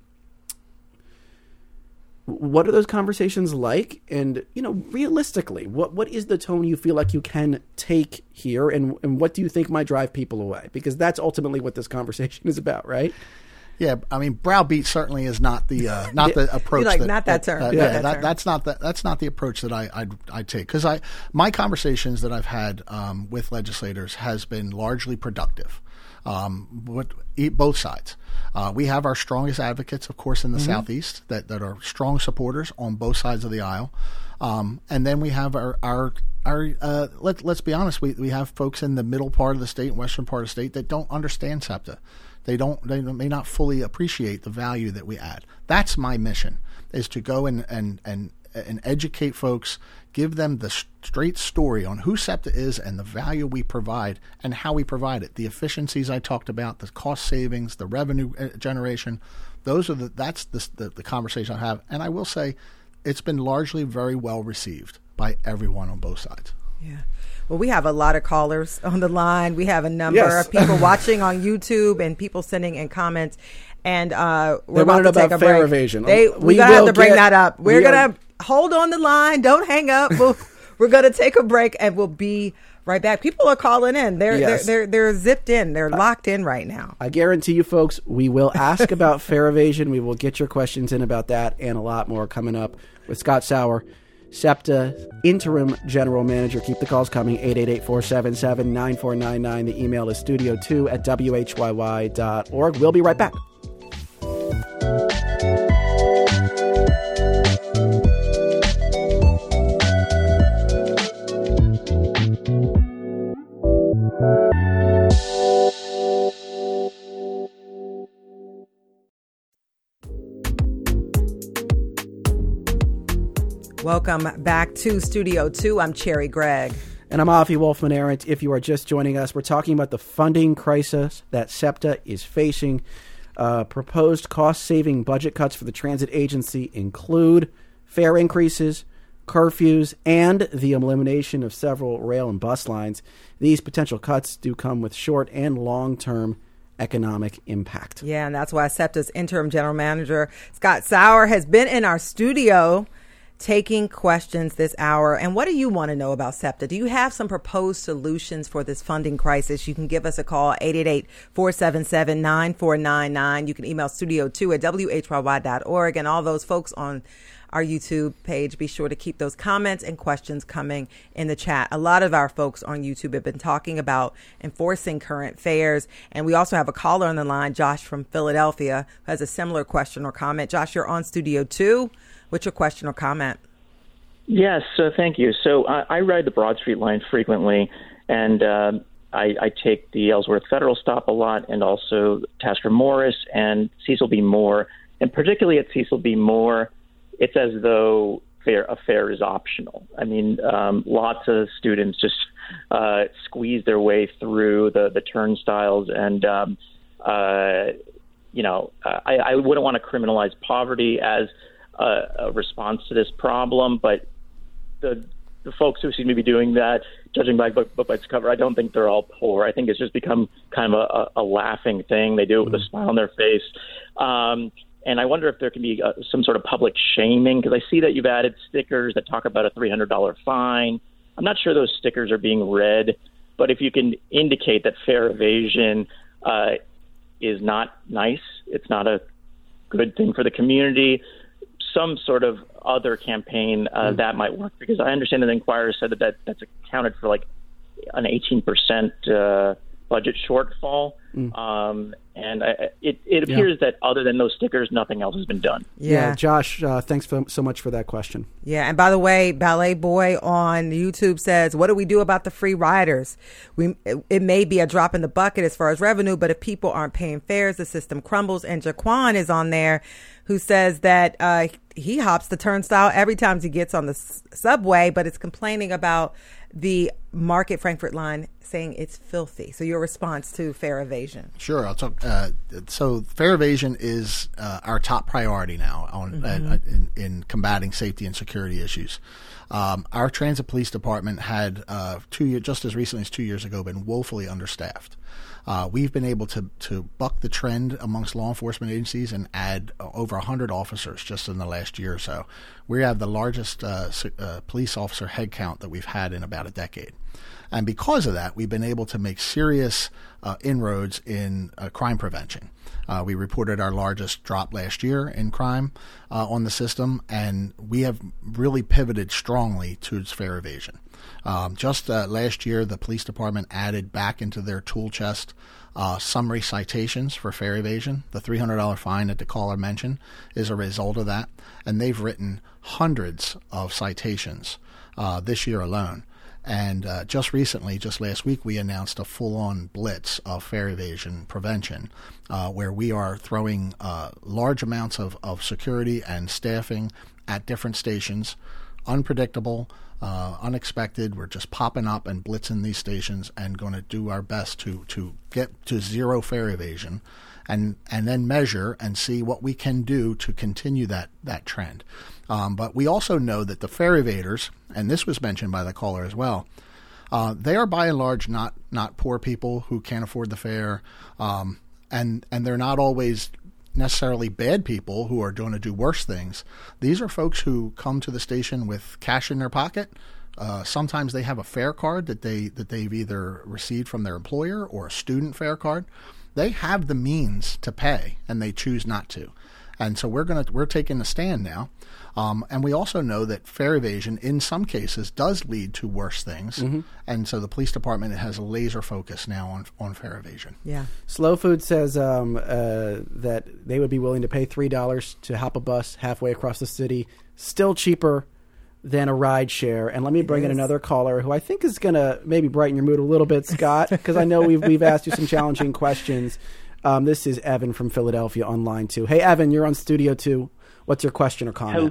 what are those conversations like? And, you know, realistically, what what is the tone you feel like you can take here? And, and what do you think might drive people away? Because that's ultimately what this conversation is about, right? Yeah, I mean, browbeat certainly is not the uh, not the approach. like that, not that term. Uh, yeah, yeah, that that, term. that's not the, that's not the approach that I I'd, I'd take, because I my conversations that I've had um, with legislators has been largely productive. Um, what, both sides. Uh, we have our strongest advocates, of course, in the mm-hmm. Southeast that, that are strong supporters on both sides of the aisle, um, and then we have our our our uh, let let's be honest, we we have folks in the middle part of the state, western part of the state that don't understand SEPTA. They don't. They may not fully appreciate the value that we add. That's my mission: is to go and and and, and educate folks, give them the straight story on who SEPTA is and the value we provide and how we provide it. The efficiencies I talked about, the cost savings, the revenue generation. Those are the. That's the the, the conversation I have, and I will say, it's been largely very well received by everyone on both sides. Yeah. Well, we have a lot of callers on the line. We have a number yes. of people watching on YouTube and people sending in comments. And uh, we're they about to take about a break. Fare Evasion. They, we we're going to have to bring get, that up. We're we going to hold on the line. Don't hang up. We'll, we're going to take a break and we'll be right back. People are calling in. They're yes. they're, they're they're zipped in. They're uh, locked in right now. I guarantee you, folks, we will ask about Fare Evasion. We will get your questions in about that and a lot more coming up with Scott Sauer SEPTA Interim General Manager. Keep the calls coming, eight eight eight, four seven seven, nine four nine nine. The email is studio two at w h y y dot org. We'll be right back. Welcome back to Studio two. I'm Cherry Gregg. And I'm Avi Wolfman-Arent. If you are just joining us, we're talking about the funding crisis that SEPTA is facing. Uh, proposed cost-saving budget cuts for the transit agency include fare increases, curfews, and the elimination of several rail and bus lines. These potential cuts do come with short and long-term economic impact. Yeah, and that's why SEPTA's interim general manager, Scott Sauer, has been in our studio taking questions this hour. And what do you want to know about SEPTA? Do you have some proposed solutions for this funding crisis? You can give us a call, eight eight eight, four seven seven, nine four nine nine. You can email studio two at w h y y dot org. And all those folks on our YouTube page, be sure to keep those comments and questions coming in the chat. A lot of our folks on YouTube have been talking about enforcing current fares. And we also have a caller on the line, Josh from Philadelphia, who has a similar question or comment. Josh, you're on Studio two. What's your question or comment? Yes, so thank you. So I, I ride the Broad Street line frequently, and uh, I, I take the Ellsworth Federal stop a lot, and also Tasker Morris and Cecil B. Moore. And particularly at Cecil B. Moore, it's as though fare, a fare is optional. I mean, um, lots of students just uh, squeeze their way through the, the turnstiles, and um, uh, you know, I, I wouldn't want to criminalize poverty as a, a response to this problem, but the the folks who seem to be doing that, judging by book, book by its cover, I don't think they're all poor. I think it's just become kind of a, a laughing thing. They do it with a smile on their face. Um, and I wonder if there can be uh, some sort of public shaming, because I see that you've added stickers that talk about a three hundred dollars fine. I'm not sure those stickers are being read, but if you can indicate that fare evasion uh, is not nice, it's not a good thing for the community, some sort of other campaign uh, mm. that might work, because I understand that the Inquirer said that, that that's accounted for like an eighteen percent uh, budget shortfall. Mm. Um, and I, it, it appears yeah. that other than those stickers, nothing else has been done. Yeah, yeah Josh, uh, thanks for, so much for that question. Yeah, and by the way, Ballet Boy on YouTube says, what do we do about the free riders? We It, it may be a drop in the bucket as far as revenue, but if people aren't paying fares, the system crumbles. And Jaquan is on there, who says that uh, he hops the turnstile every time he gets on the s- subway, but is complaining about the Market Frankfurt line, saying it's filthy. So your response to fare evasion? Sure, I'll talk. Uh, so fare evasion is uh, our top priority now on mm-hmm. uh, in, in combating safety and security issues. Um, our transit police department had uh, two year, just as recently as two years ago, been woefully understaffed. Uh, we've been able to to buck the trend amongst law enforcement agencies and add uh, over one hundred officers just in the last year or so. We have the largest uh, uh, police officer headcount that we've had in about a decade. And because of that, we've been able to make serious uh, inroads in uh, crime prevention. Uh, we reported our largest drop last year in crime uh, on the system, and we have really pivoted strongly towards fare evasion. Um, just uh, last year, the police department added back into their tool chest uh, summary citations for fare evasion. The three hundred dollars fine that the caller mentioned is a result of that, and they've written hundreds of citations uh, this year alone. And uh, just recently, just last week, we announced a full-on blitz of fare evasion prevention, uh, where we are throwing uh, large amounts of, of security and staffing at different stations, unpredictable, uh, unexpected. We're just popping up and blitzing these stations and going to do our best to, to get to zero fare evasion, and and then measure and see what we can do to continue that, that trend. Um, but we also know that the fare evaders, and this was mentioned by the caller as well, uh, they are by and large not, not poor people who can't afford the fare, um, and and they're not always necessarily bad people who are going to do worse things. These are folks who come to the station with cash in their pocket. Uh, sometimes they have a fare card that they that they've either received from their employer or a student fare card. They have the means to pay, and they choose not to. And so we're going to we're taking a stand now. Um, and we also know that fare evasion, in some cases, does lead to worse things. Mm-hmm. And so the police department has a laser focus now on on fare evasion. Yeah. Slow Food says um, uh, that they would be willing to pay three dollars to hop a bus halfway across the city. Still cheaper than a ride share. And let me bring in another caller who I think is going to maybe brighten your mood a little bit, Scott, because I know we've we've asked you some challenging questions. Um, this is Evan from Philadelphia on line two. Hey, Evan, you're on Studio two. What's your question or comment?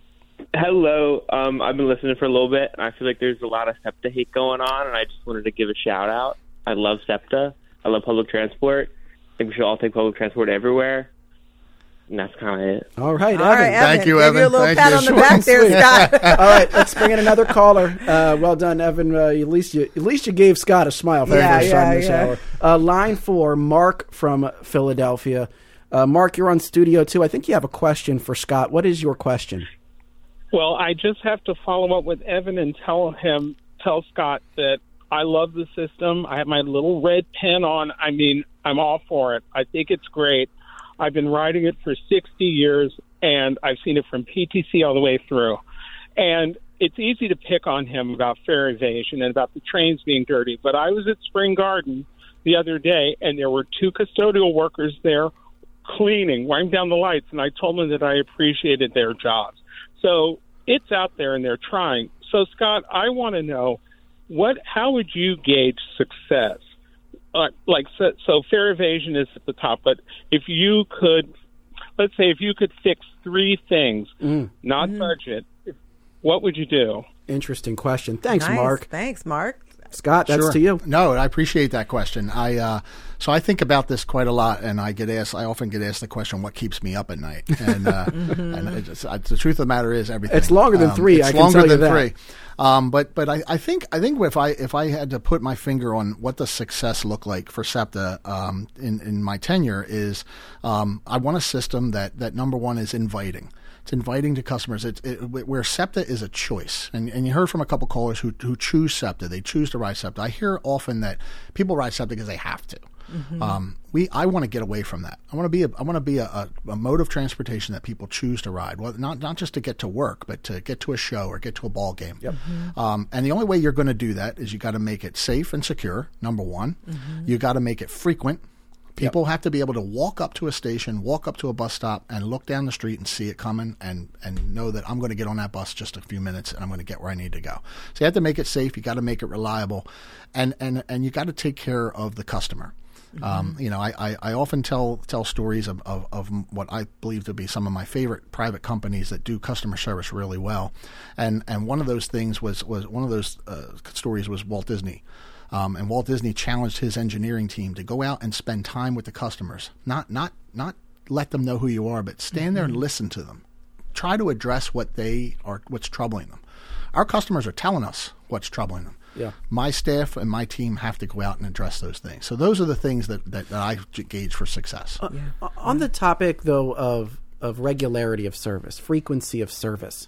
Hello. Um, I've been listening for a little bit, and I feel like there's a lot of SEPTA hate going on, and I just wanted to give a shout-out. I love SEPTA. I love public transport. I think we should all take public transport everywhere. And that's kind of it. All right, all Evan. Right, Evan. Thank you, Give Evan. you a little Thank pat you. on the back there, Scott. All right, let's bring in another caller. Uh, well done, Evan. Uh, at least you at least you gave Scott a smile for Yeah, the first yeah, time this yeah. hour. Uh, line four, Mark from Philadelphia. Uh, Mark, you're on Studio two. I think you have a question for Scott. What is your question? Well, I just have to follow up with Evan and tell him, tell Scott that I love the system. I have my little red pen on. I mean, I'm all for it. I think it's great. I've been riding it for sixty years, and I've seen it from P T C all the way through. And it's easy to pick on him about fare evasion and about the trains being dirty. But I was at Spring Garden the other day, and there were two custodial workers there cleaning, wiping down the lights, and I told them that I appreciated their jobs. So it's out there, and they're trying. So, Scott, I want to know, what? how would you gauge success? Uh, like so, so fare evasion is at the top, but if you could, let's say if you could fix three things, mm. not mm. budget, what would you do? Interesting question. Thanks, nice. Mark. Thanks, Mark. Scott, that's sure. to you. No, I appreciate that question. I uh, so I think about this quite a lot, and I get asked. I often get asked the question, "What keeps me up at night?" And, uh, mm-hmm. and it just, I, the truth of the matter is, everything. It's longer than three. Um, it's I can longer tell you than that. three. Um, but but I, I think I think if I if I had to put my finger on what the success looked like for SEPTA um, in in my tenure is, um, I want a system that that number one is inviting. It's inviting to customers. It's it, where SEPTA is a choice, and and you heard from a couple callers who who choose SEPTA. They choose to ride SEPTA. I hear often that people ride SEPTA because they have to. Mm-hmm. Um, we I want to get away from that. I want to be a I want to be a, a, a mode of transportation that people choose to ride. Well, not not just to get to work, but to get to a show or get to a ball game. Yep. Mm-hmm. Um, and the only way you're going to do that is you got to make it safe and secure. Number one, mm-hmm. you got to make it frequent. People yep. have to be able to walk up to a station, walk up to a bus stop, and look down the street and see it coming and, and know that I'm going to get on that bus just a few minutes and I'm going to get where I need to go. So you have to make it safe. You got to make it reliable, and and, and you got to take care of the customer. Mm-hmm. Um, you know, I, I, I often tell tell stories of, of, of what I believe to be some of my favorite private companies that do customer service really well, and and one of those things was was one of those uh, stories was Walt Disney. Um, and Walt Disney challenged his engineering team to go out and spend time with the customers, not not not let them know who you are, but stand mm-hmm. there and listen to them. Try to address what they are, what's troubling them. Our customers are telling us what's troubling them. Yeah. My staff and my team have to go out and address those things. So those are the things that, that, that I gauge for success. Uh, yeah. On the topic, though, of of regularity of service, frequency of service,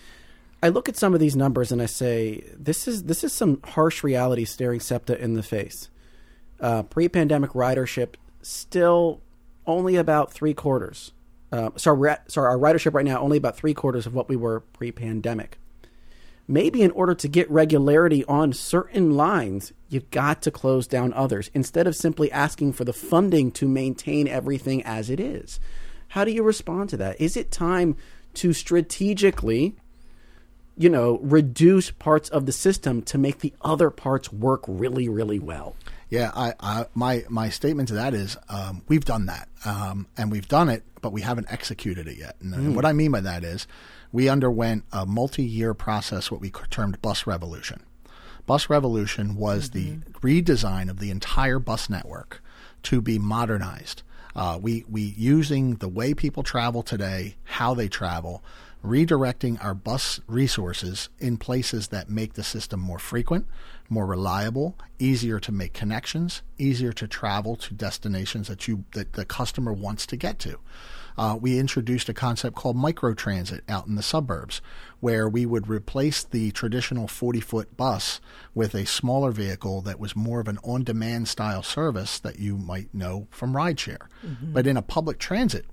I look at some of these numbers and I say, this is this is some harsh reality staring SEPTA in the face. Uh, pre-pandemic ridership still only about three quarters. Uh, sorry, we're at, sorry, our ridership right now only about three quarters of what we were pre-pandemic. Maybe in order to get regularity on certain lines, you've got to close down others instead of simply asking for the funding to maintain everything as it is. How do you respond to that? Is it time to strategically, you know, reduce parts of the system to make the other parts work really, really well? Yeah, I, I, my my statement to that is um, we've done that, um, and we've done it, but we haven't executed it yet. And, mm. and what I mean by that is we underwent a multi-year process, what we termed Bus Revolution. Bus Revolution was mm-hmm. the redesign of the entire bus network to be modernized. Uh, we we using the way people travel today, how they travel, redirecting our bus resources in places that make the system more frequent, more reliable, easier to make connections, easier to travel to destinations that you that the customer wants to get to. Uh, we introduced a concept called microtransit out in the suburbs, where we would replace the traditional forty-foot bus with a smaller vehicle that was more of an on-demand style service that you might know from rideshare, mm-hmm. but in a public transit way.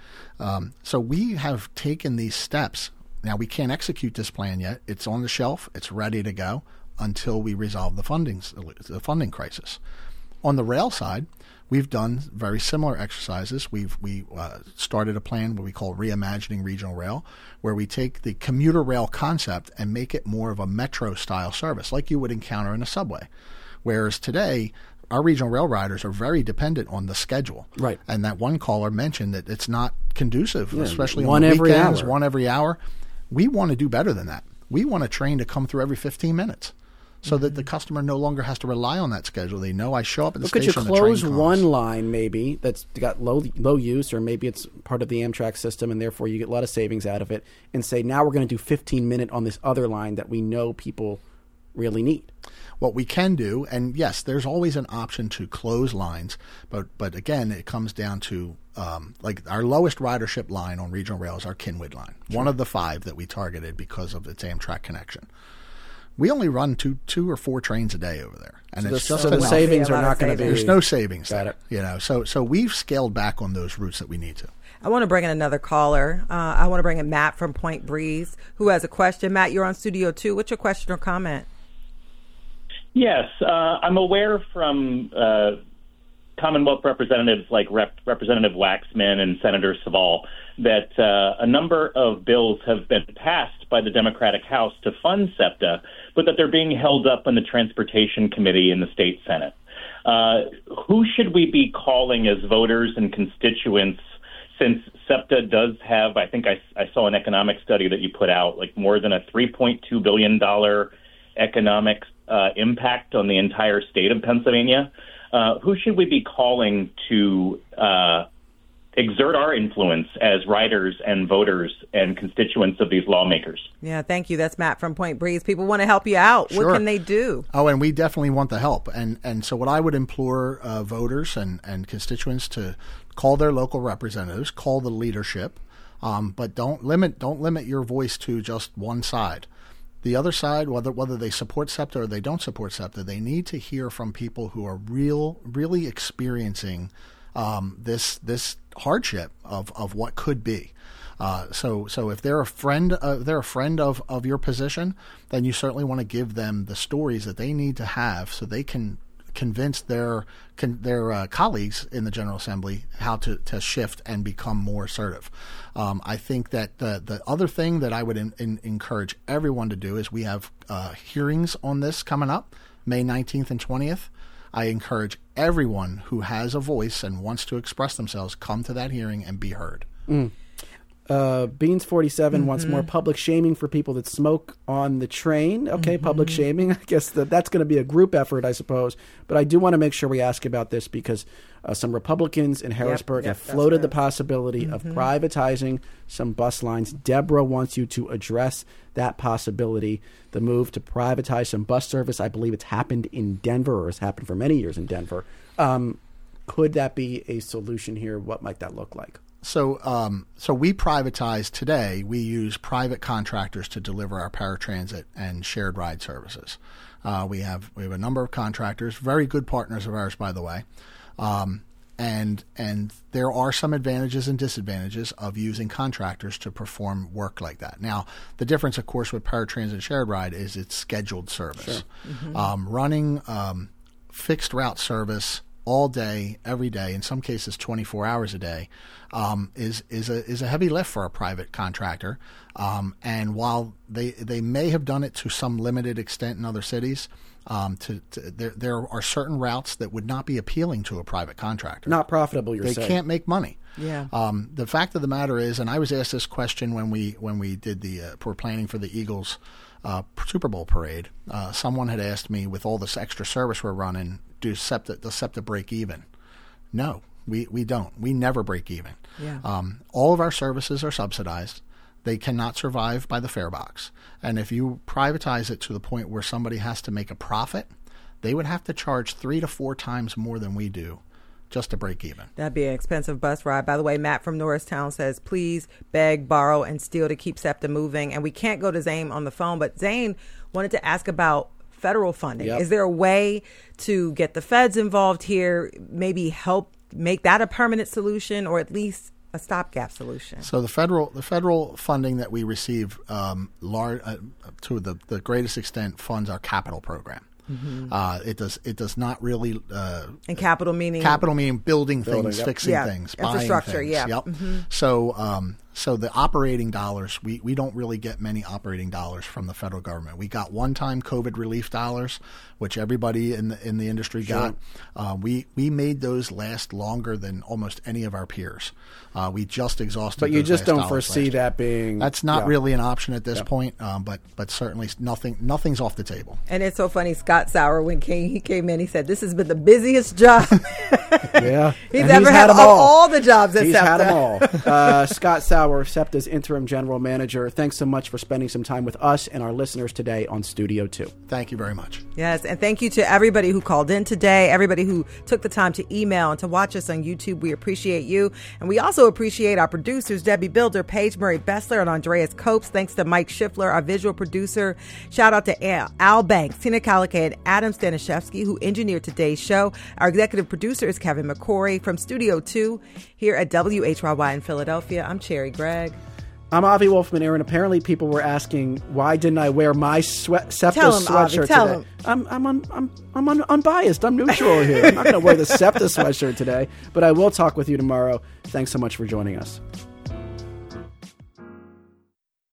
Um, so we have taken these steps. Now, we can't execute this plan yet. It's on the shelf. It's ready to go until we resolve the funding, the funding crisis. On the rail side, we've done very similar exercises. We've we uh, started a plan what we call Reimagining Regional Rail, where we take the commuter rail concept and make it more of a metro-style service, like you would encounter in a subway. Whereas today, our regional rail riders are very dependent on the schedule. Right. And that one caller mentioned that it's not conducive, yeah, especially one on the every weekends, hour. one every hour. We want to do better than that. We want a train to come through every fifteen minutes. So that the customer no longer has to rely on that schedule. They know I show up at the Well, could station. you close the train one comes. line maybe that's got low low use, or maybe it's part of the Amtrak system and therefore you get a lot of savings out of it, and say now we're going to do fifteen minute on this other line that we know people really need? What we can do, and yes, there's always an option to close lines, but but again, it comes down to um, like our lowest ridership line on regional rail is our Kinwood line, Sure. one of the five that we targeted because of its Amtrak connection. We only run two, two or four trains a day over there, and So it's the- just so the enough. savings are not going to be. There's no savings Got there, it. you know. So so we've scaled back on those routes that we need to. I want to bring in another caller. Uh, I want to bring in Matt from Point Breeze, who has a question. Matt, you're on Studio Two. What's your question or comment? Yes, uh, I'm aware from uh, Commonwealth representatives like Rep- Representative Waxman and Senator Saval that uh, a number of bills have been passed by the Democratic House to fund SEPTA, but that they're being held up in the Transportation Committee in the state Senate. Uh, who should we be calling as voters and constituents, since SEPTA does have, I think I, I saw an economic study that you put out, like more than a three point two billion dollars economic uh, impact on the entire state of Pennsylvania? Uh, who should we be calling to uh, exert our influence as riders and voters and constituents of these lawmakers? Yeah, thank you. That's Matt from Point Breeze. People want to help you out. Sure. What can they do? Oh, and we definitely want the help. And and so what I would implore uh, voters and, and constituents to call their local representatives, call the leadership, um, but don't limit don't limit your voice to just one side. The other side, whether whether they support SEPTA or they don't support SEPTA, they need to hear from people who are real, really experiencing um, this this hardship of, of what could be. Uh, so so if they're a friend, uh, they're a friend of, of your position, then you certainly want to give them the stories that they need to have so they can convince their con, their uh, colleagues in the General Assembly how to, to shift and become more assertive. Um, I think that the the other thing that I would in, in, encourage everyone to do is we have uh, hearings on this coming up, May nineteenth and twentieth. I encourage everyone who has a voice and wants to express themselves come to that hearing and be heard. Mm. Uh, Beans forty-seven Mm-hmm. wants more public shaming for people that smoke on the train. Okay, Mm-hmm. public shaming. I guess that that's going to be a group effort, I suppose. But I do want to make sure we ask about this because uh, some Republicans in Harrisburg yep, have that's floated right. the possibility Mm-hmm. of privatizing some bus lines. Deborah wants you to address that possibility. The move to privatize some bus service, I believe it's happened in Denver, or has happened for many years in Denver. Um, could that be a solution here? What might that look like? So, um, so we privatize today. We use private contractors to deliver our paratransit and shared ride services. Uh, we have we have a number of contractors, very good partners of ours, by the way. Um, and and there are some advantages and disadvantages of using contractors to perform work like that. Now, the difference, of course, with paratransit and shared ride is it's scheduled service. Sure. Mm-hmm. Um, running um, fixed route service all day, every day, in some cases twenty-four hours a day, um, is is a is a heavy lift for a private contractor. Um, and while they they may have done it to some limited extent in other cities, um, to, to there there are certain routes that would not be appealing to a private contractor. Not profitable, you're they saying. can't make money. Yeah. Um, the fact of the matter is, and I was asked this question when we when we did the uh, we're planning for the Eagles uh, Super Bowl parade. Uh, someone had asked me, with all this extra service we're running, do SEPTA, does SEPTA break even? No, we, we don't. We never break even. Yeah. Um, all of our services are subsidized. They cannot survive by the fare box. And if you privatize it to the point where somebody has to make a profit, they would have to charge three to four times more than we do just to break even. That'd be an expensive bus ride. By the way, Matt from Norristown says, please beg, borrow, and steal to keep SEPTA moving. And we can't go to Zane on the phone, but Zane wanted to ask about federal funding. Yep. Is there a way to get the feds involved here, maybe help make that a permanent solution, or at least a stopgap solution. So the federal the federal funding that we receive, um, large, uh, to the, the greatest extent, funds our capital program. Mm-hmm. Uh, it does it does not really uh, and capital meaning capital meaning building, building things, yep. fixing yeah. things, buying infrastructure. things. Yeah. Yep. Mm-hmm. So um, so the operating dollars, we, we don't really get many operating dollars from the federal government. We got one time COVID relief dollars, which everybody in the in the industry sure. got. Uh, we we made those last longer than almost any of our peers. Uh, we just exhausted. But you those just last don't foresee that being. That's not yeah. really an option at this yeah. point. Um, but but certainly nothing nothing's off the table. And it's so funny. Scott Sauer, when came, he came in, he said, "This has been the busiest job." yeah, he's and ever he's had, had all. all. all the jobs at he's SEPTA. Had them all. uh, Scott Sauer, SEPTA's interim general manager. Thanks so much for spending some time with us and our listeners today on Studio Two. Thank you very much. Yes, and thank you to everybody who called in today, everybody who took the time to email and to watch us on YouTube. We appreciate you. And we also appreciate our producers, Debbie Builder, Paige Murray Bessler, and Andreas Copes. Thanks to Mike Schiffler, our visual producer. Shout out to Al, Al Banks, Tina Calica, and Adam Stanishevsky, who engineered today's show. Our executive producer is Kevin McCory from Studio two here at W H Y Y in Philadelphia. I'm Cherry Gregg. I'm Avi Wolfman, Aaron. Apparently, people were asking why didn't I wear my sweat, SEPTA tell him, sweatshirt Avi, tell today. Him. I'm I'm un, I'm I'm un, unbiased. I'm neutral here. I'm not going to wear the SEPTA sweatshirt today, but I will talk with you tomorrow. Thanks so much for joining us.